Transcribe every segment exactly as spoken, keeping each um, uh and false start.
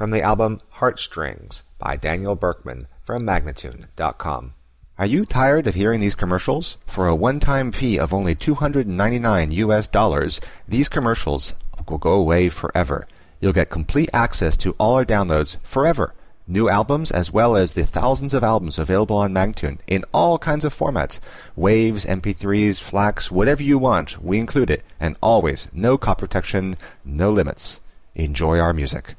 from the album Heartstrings by Daniel Berkman from Magnatune dot com. Are you tired of hearing these commercials? For a one-time fee of only two hundred ninety-nine U S dollars, these commercials will go away forever. You'll get complete access to all our downloads forever. New albums as well as the thousands of albums available on Magnatune in all kinds of formats. Waves, M P threes, FLACs, whatever you want, we include it. And always, no copy protection, no limits. Enjoy our music.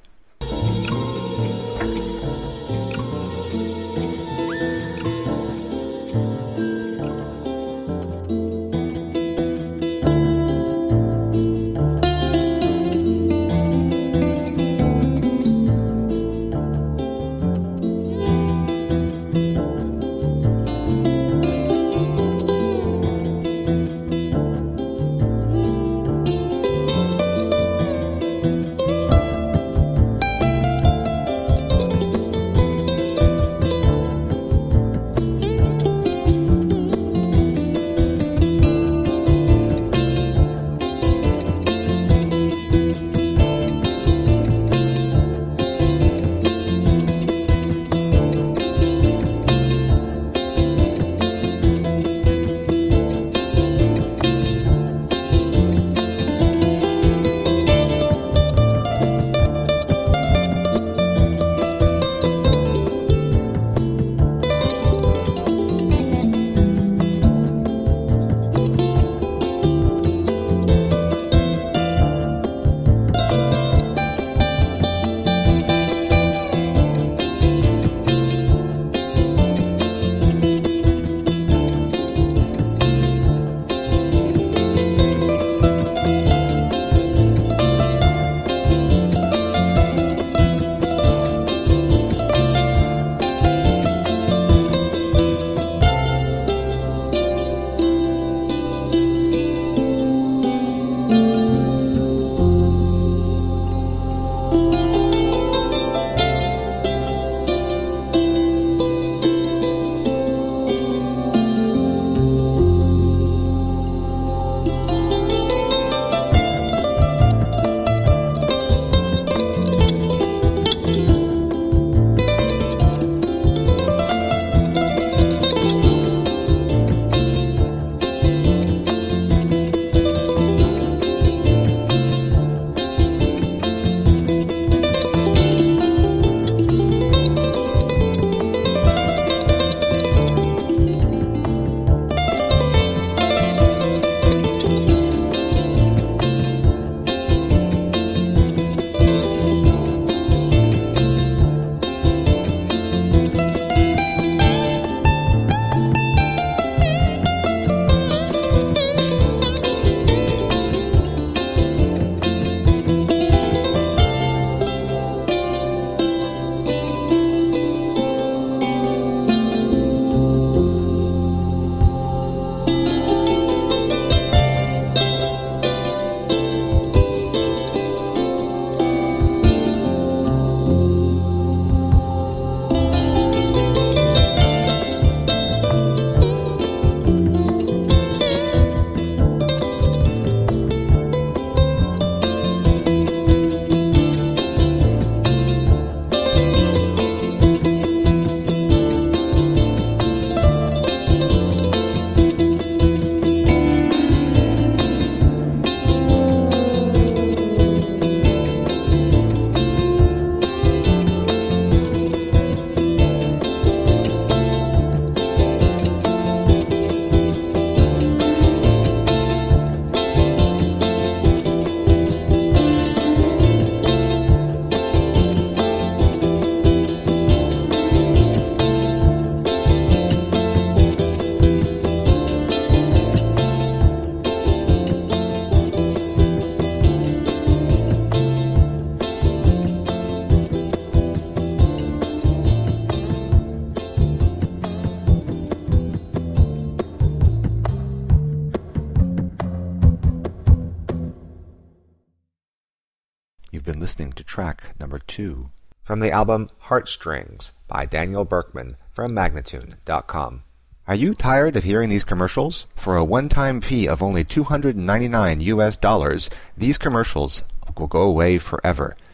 You've been listening to track number two from the album Heartstrings by Daniel Berkman from Magnatune dot com. Are you tired of hearing these commercials? For a one-time fee of only two hundred ninety-nine U S dollars, these commercials will go away forever.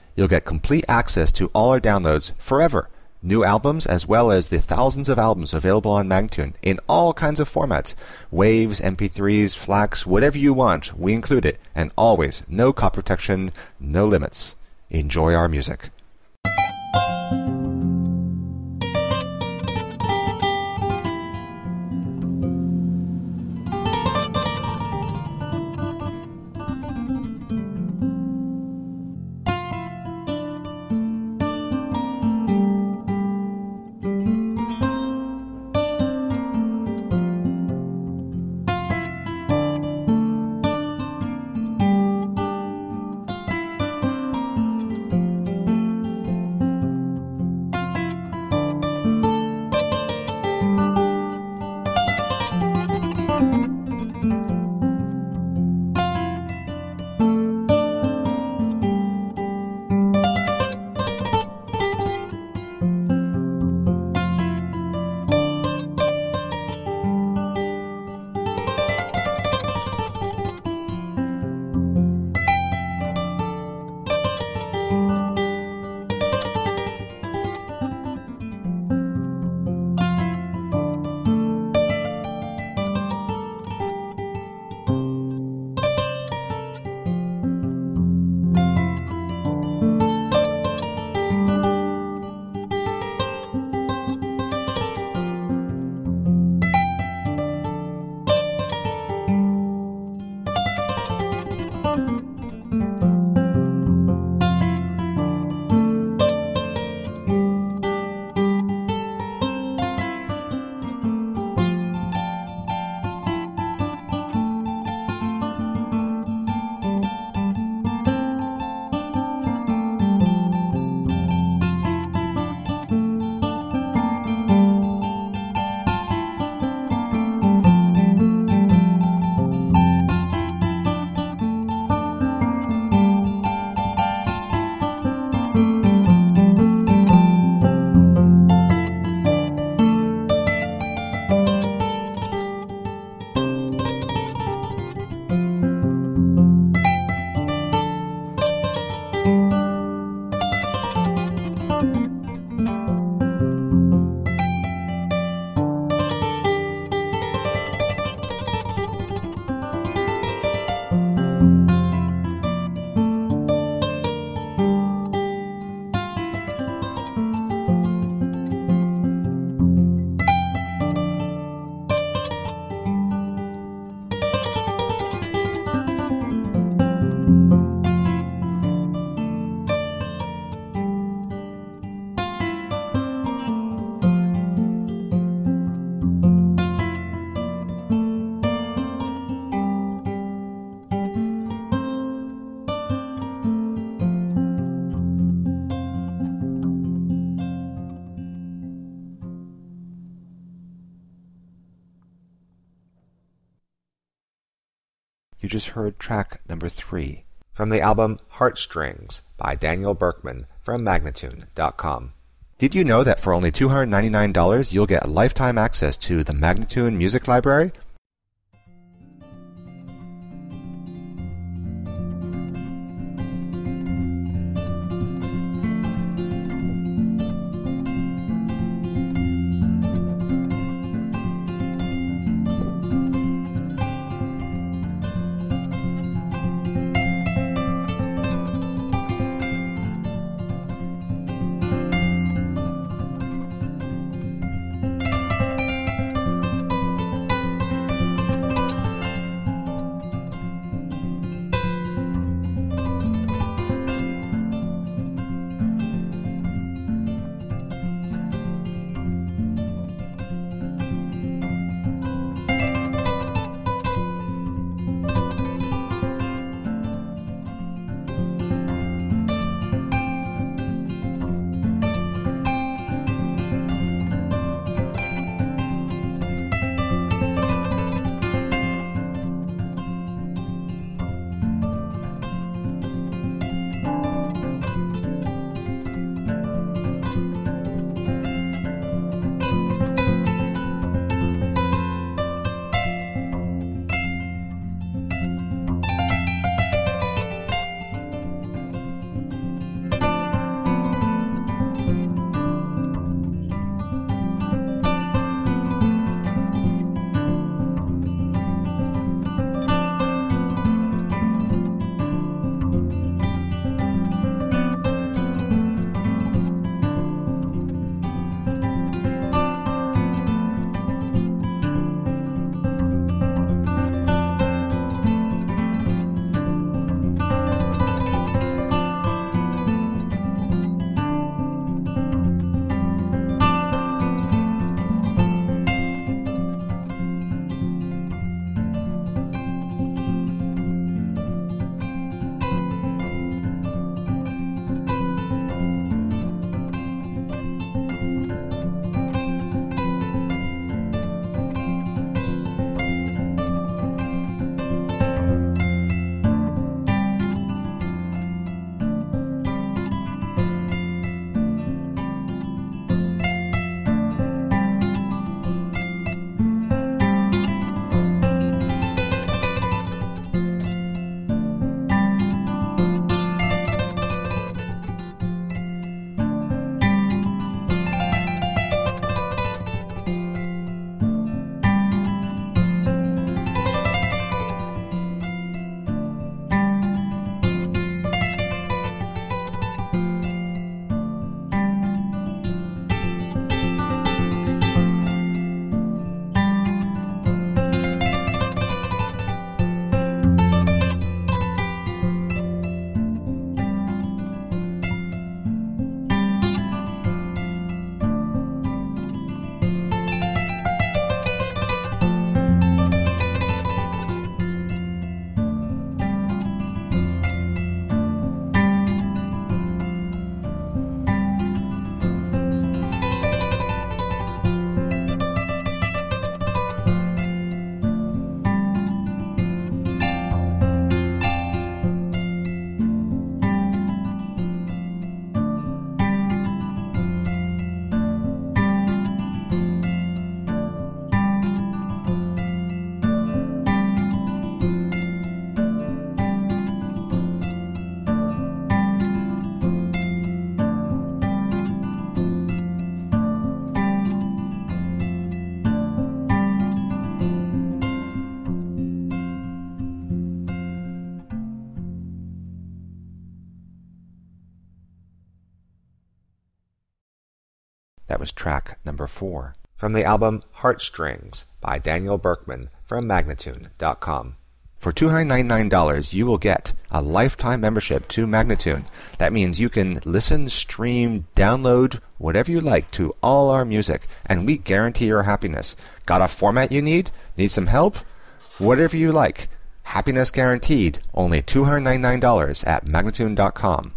You'll get complete access to all our downloads forever. New albums as well as the thousands of albums available on Magnatune in all kinds of formats. Waves, M P threes, FLACs, whatever you want, we include it. And always, no copy protection, no limits. Enjoy our music. You just heard track number three from the album Heartstrings by Daniel Berkman from Magnatune dot com. Did you know that for only two hundred ninety-nine dollars you'll get lifetime access to the Magnatune Music Library? That was track number four. From the album Heartstrings by Daniel Berkman from Magnatune dot com. For two hundred ninety-nine dollars, you will get a lifetime membership to Magnatune. That means you can listen, stream, download, whatever you like to all our music, and we guarantee your happiness. Got a format you need? Need some help? Whatever you like. Happiness guaranteed. Only two hundred ninety-nine dollars at Magnatune dot com.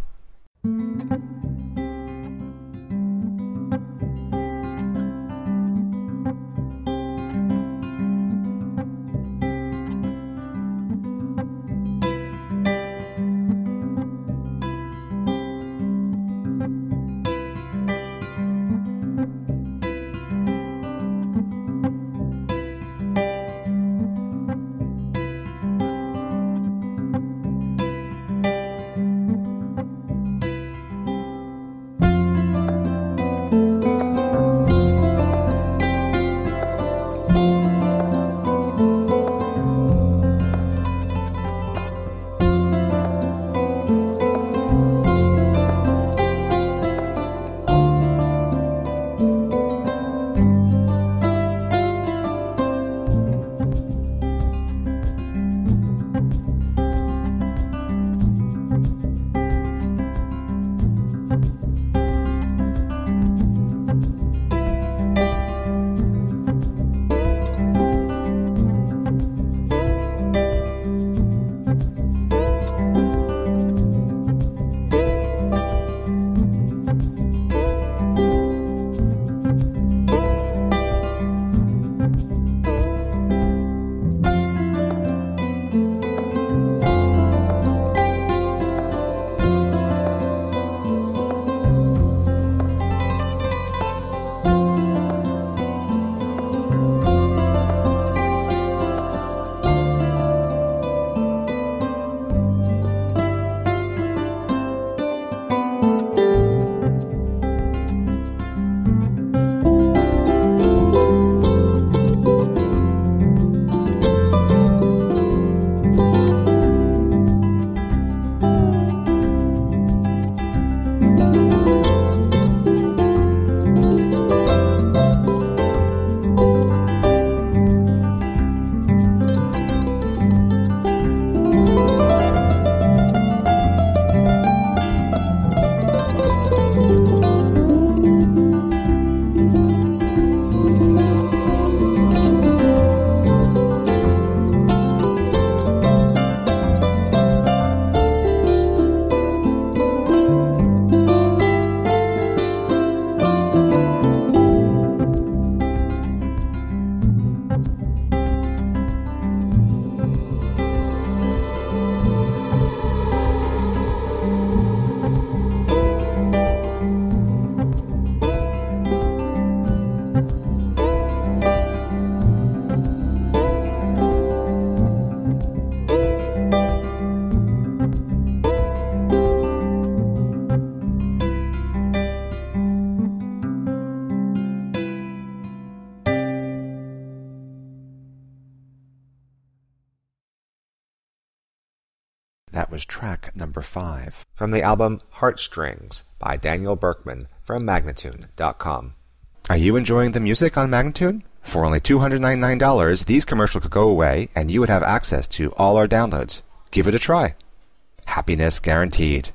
That was track number five. From the album Heartstrings by Daniel Berkman from Magnatune dot com. Are you enjoying the music on Magnatune? For only two hundred ninety-nine dollars, these commercials could go away and you would have access to all our downloads. Give it a try. Happiness guaranteed.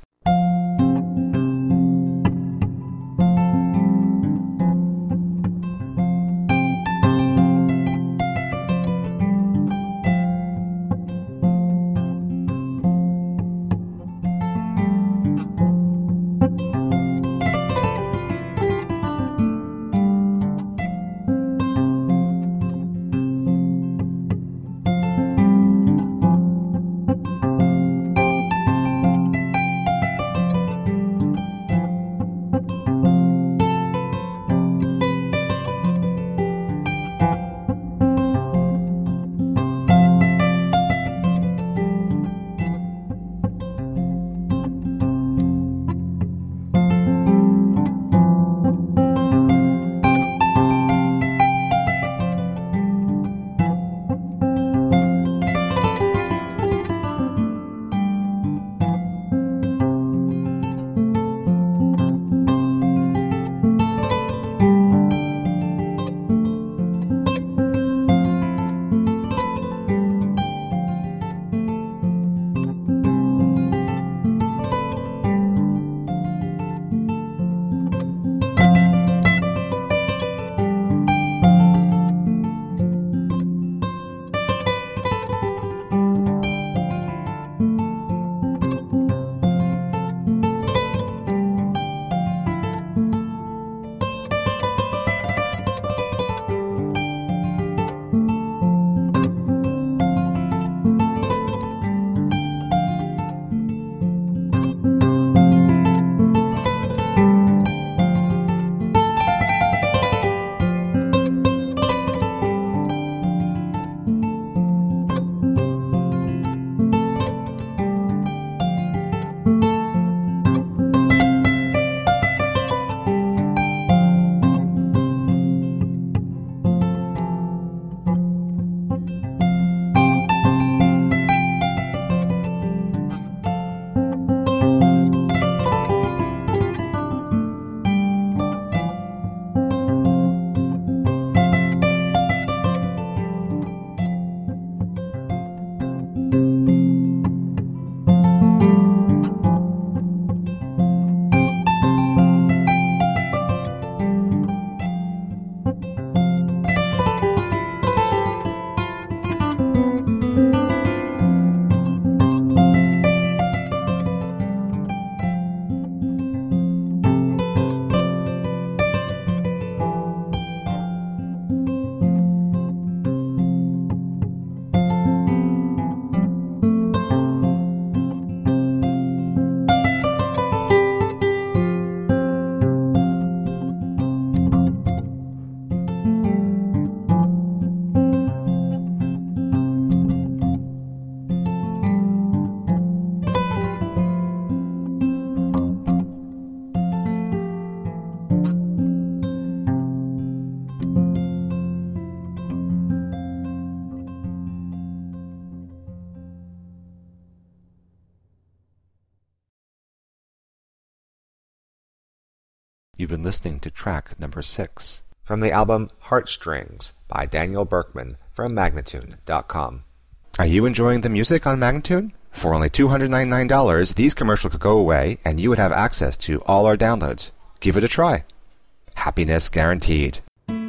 You've been listening to track number six. From the album Heartstrings by Daniel Berkman from Magnatune dot com. Are you enjoying the music on Magnatune? For only two hundred ninety-nine dollars, these commercials could go away and you would have access to all our downloads. Give it a try. Happiness guaranteed.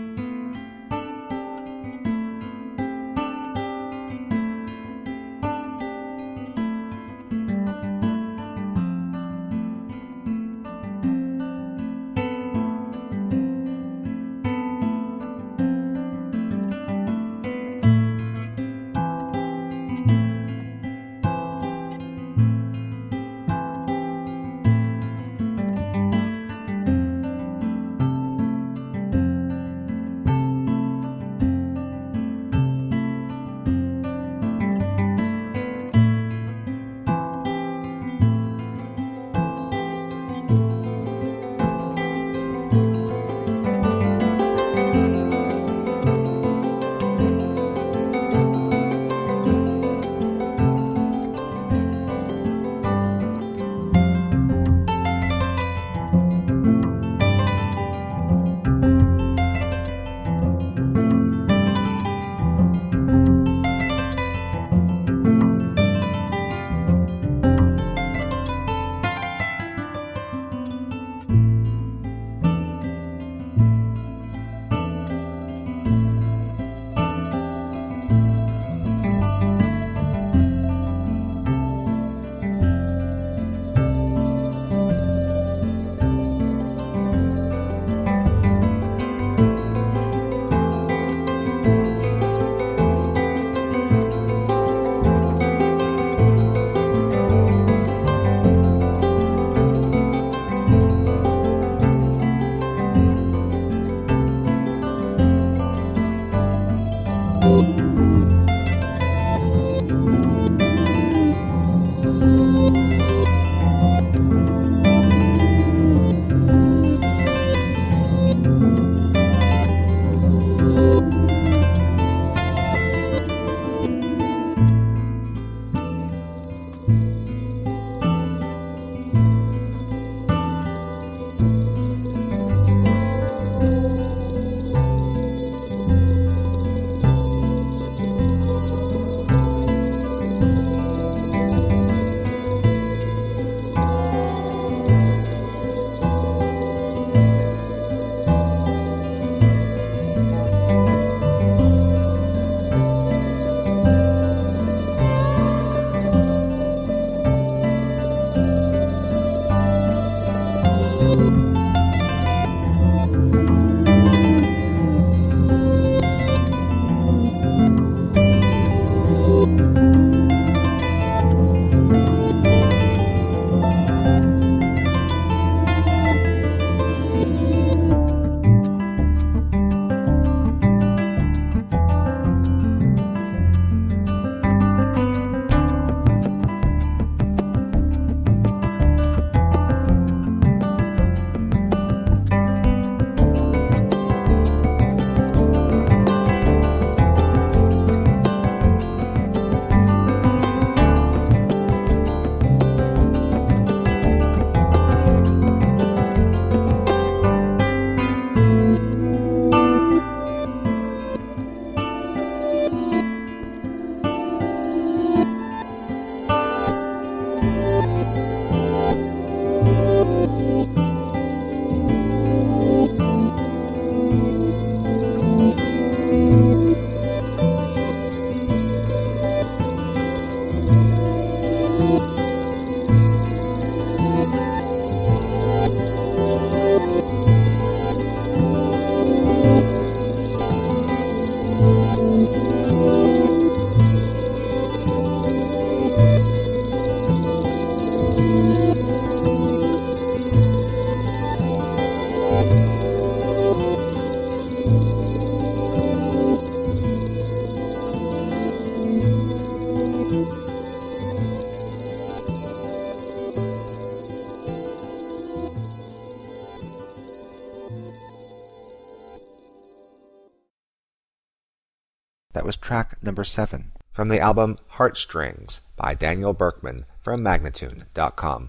That was track number seven. From the album Heartstrings by Daniel Berkman from Magnatune dot com.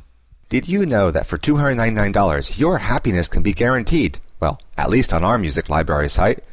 Did you know that for two hundred ninety-nine dollars your happiness can be guaranteed? Well, at least on our music library site.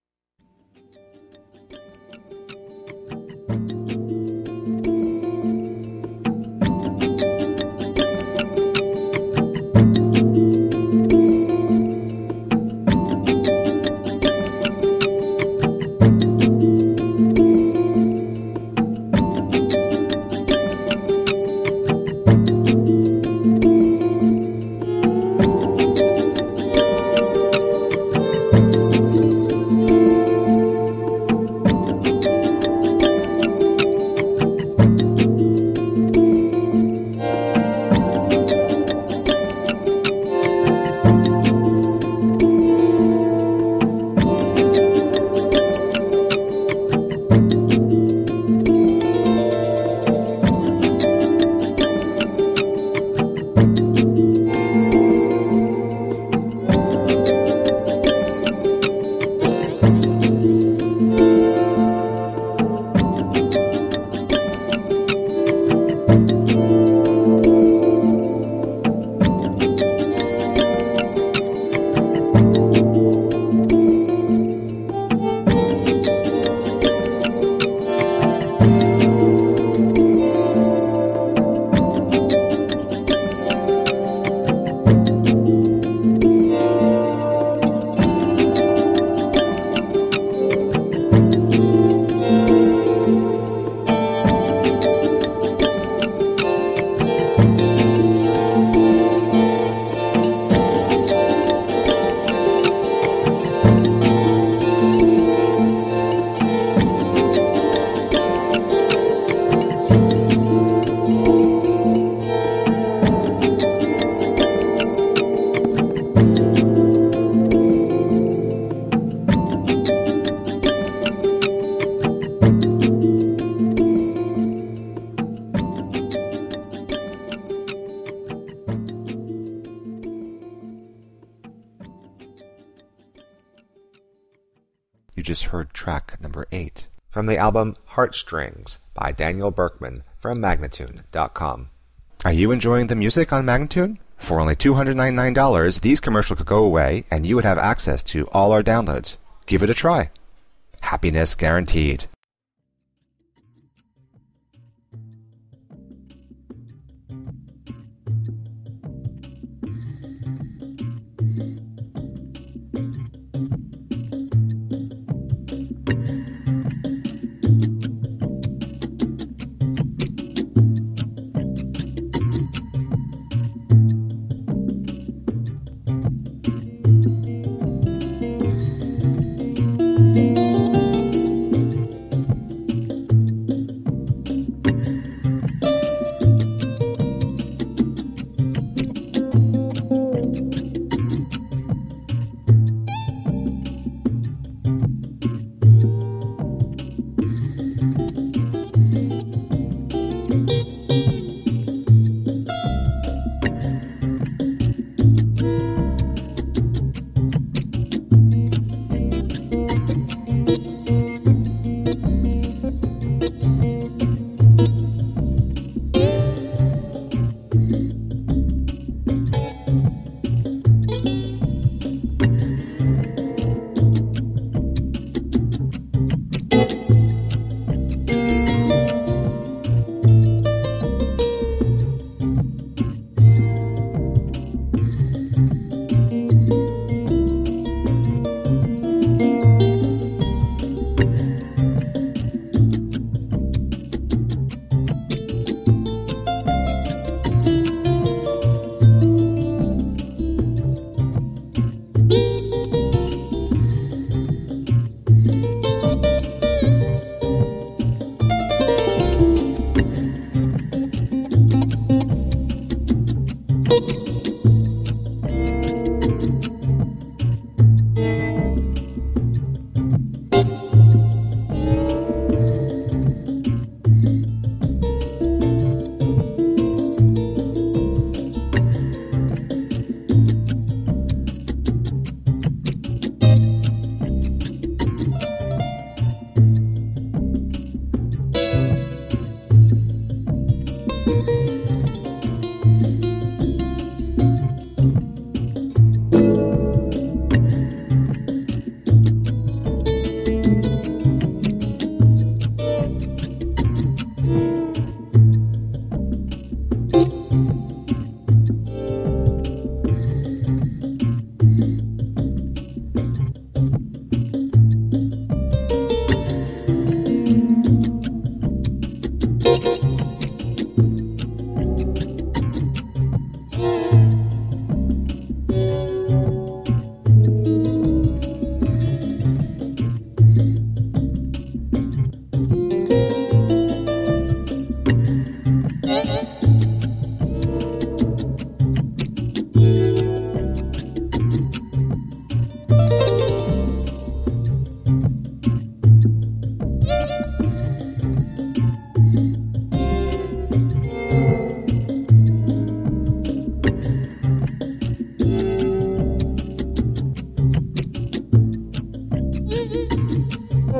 You just heard track number eight from the album Heartstrings by Daniel Berkman from Magnatune dot com. Are you enjoying the music on Magnatune? For only two hundred ninety-nine dollars, these commercials could go away and you would have access to all our downloads. Give it a try. Happiness guaranteed.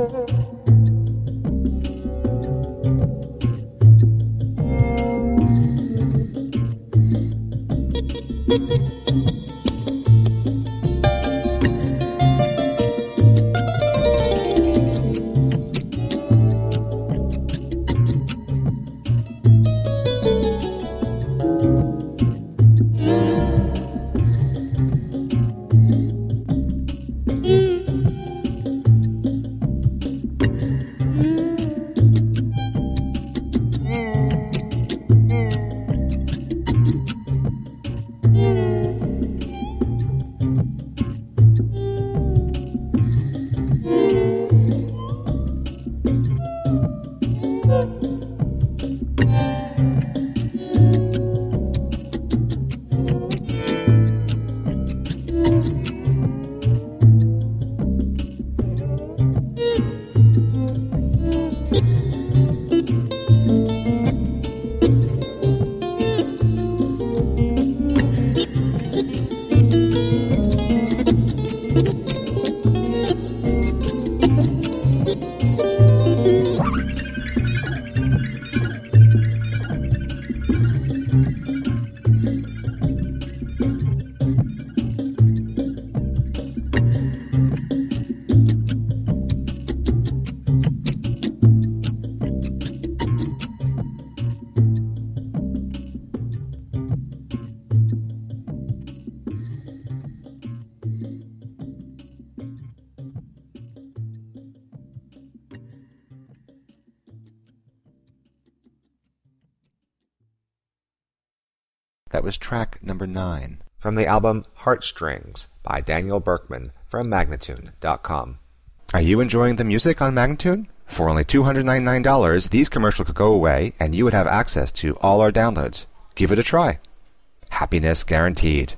That was track number nine from the album Heartstrings by Daniel Berkman from Magnatune dot com. Are you enjoying the music on Magnatune? For only two hundred ninety-nine dollars, these commercials could go away and you would have access to all our downloads. Give it a try. Happiness guaranteed.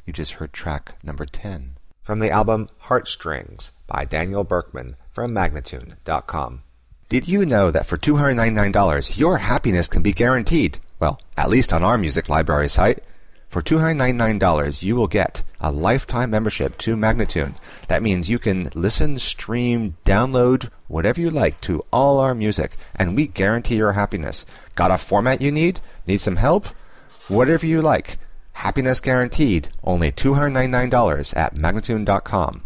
You just heard track number ten. From the album Heartstrings by Daniel Berkman from Magnatune dot com. Did you know that for two hundred ninety-nine dollars your happiness can be guaranteed? Well, at least on our music library site. For two hundred ninety-nine dollars you will get a lifetime membership to Magnatune. That means you can listen, stream, download, whatever you like to all our music, and we guarantee your happiness. Got a format you need? Need some help? Whatever you like. Happiness guaranteed. Only two hundred ninety-nine dollars at Magnatune dot com.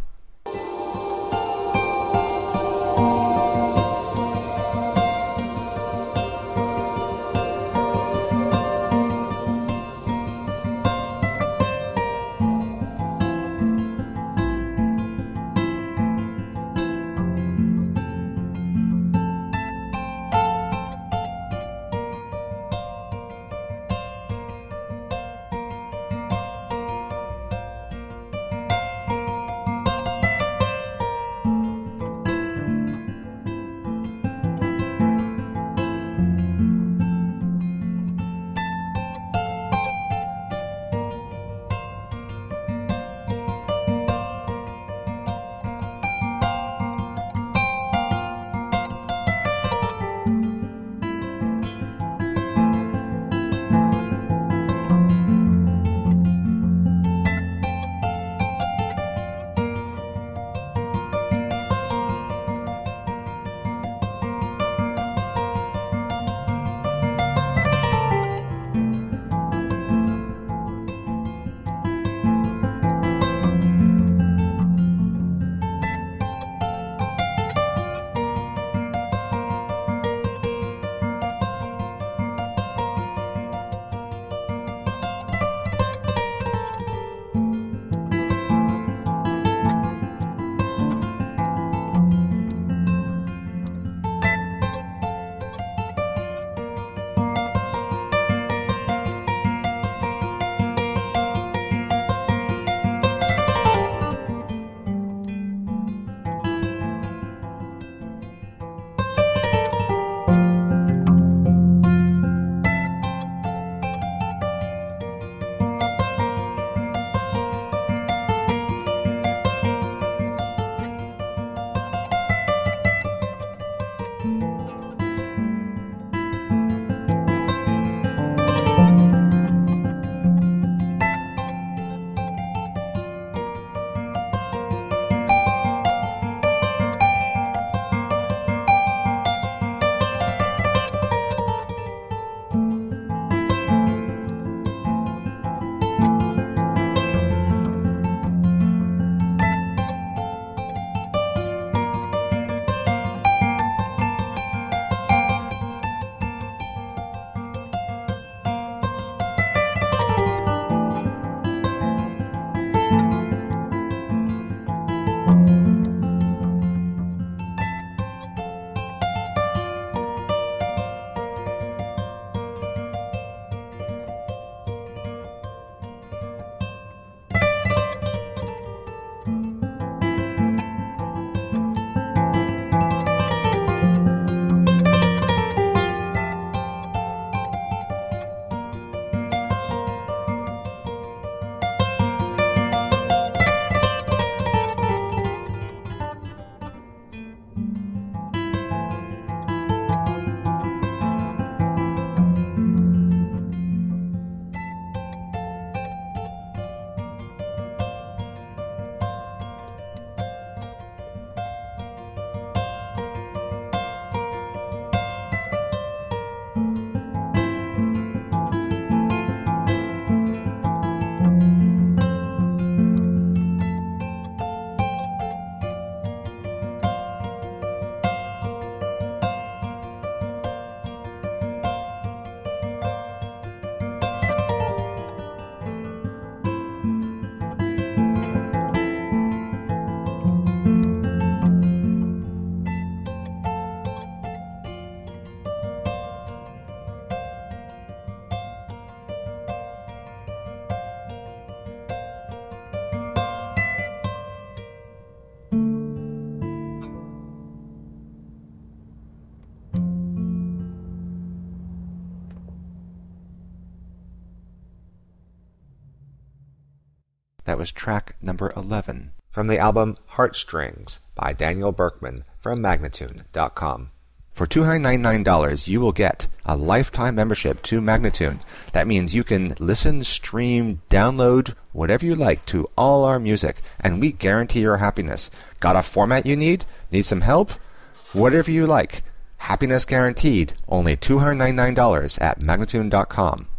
That was track number eleven. From the album Heartstrings by Daniel Berkman from Magnatune dot com. For two hundred ninety-nine dollars, you will get a lifetime membership to Magnatune. That means you can listen, stream, download, whatever you like to all our music, and we guarantee your happiness. Got a format you need? Need some help? Whatever you like. Happiness guaranteed. Only two hundred ninety-nine dollars at Magnatune dot com.